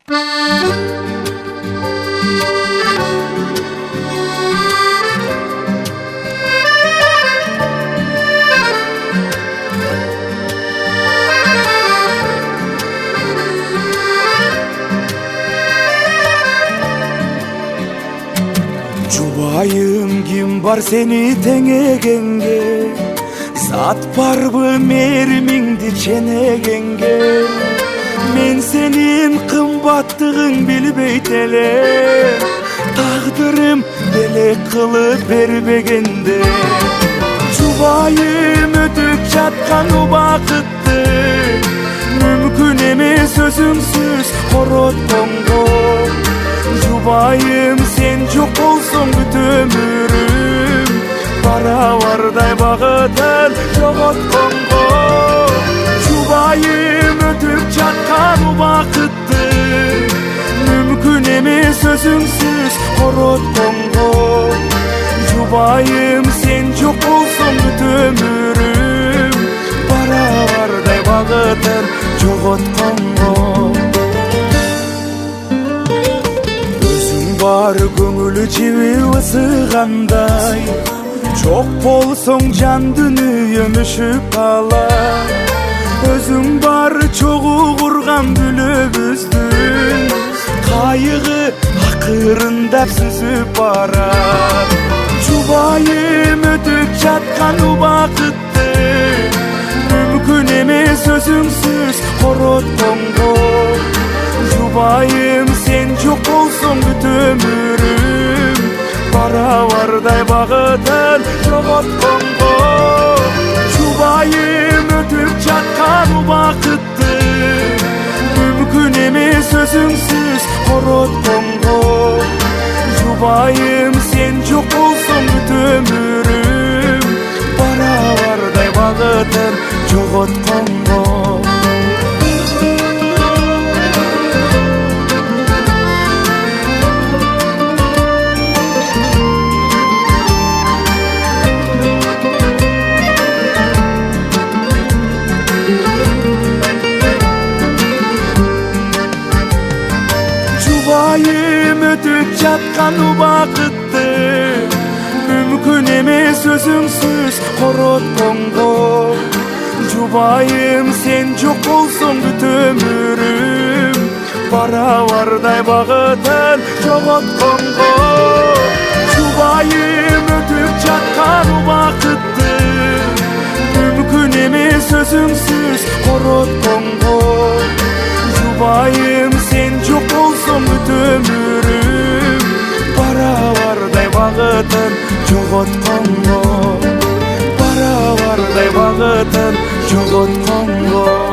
Жұбайым ким бар сени теңегенге, зат барбы меримиңди ченегенге. Мен сенин кымбаттыгың билбейт элем, тагдырым белек кылып бербегенде. Жұбайым өтүп жаткан убакытты мүмкүн эмес өзүңсүз коротконго. Жұбайым сен жок болсоң бүт өмүрүм барабардай багытын жоготконго. Жұбайым өтүп жаткан убакытты мүмкүн эмес өзүңсүз коротконго. Жұбайым сен жок болсоң бүт өмүрүм барабардай багытын жоготконго. Бар көңүлү жиби ысыгандай, жок болсоң жан дүнүйөм өшүп калар. Өзүң бар чогуу курган бүлөбүздүн кайыгы акырындап сүзүп барат. Жұбайым өтүп жаткан убакытты мүмкүн эмес өзүңсүз коротконго. Жұбайым сен жок болсоң бүт өмүрүм барабардай багытын жоготконго. Жұбайым өтүп жаткан убакытты мүмкүн эмес өзүңсүз коротконго. Жұбайым сен жок болсоң бүт өмүрүм барабардай багытын жоготконго. Жұбайым өтүп жаткан убакытты мүмкүн эмес өзүңсүз коротконго. Жұбайым сен жок болсоң бүт өмүрүм барабардай багытын жоготконго. Жұбайым өтүп жаткан убакытты мүмкүн эмес өзүңсүз коротконго. Жұбайым сен жок болсоң бүт өмүрүм барабардай багытын жоготконго. Барабардай багытын жоготконго.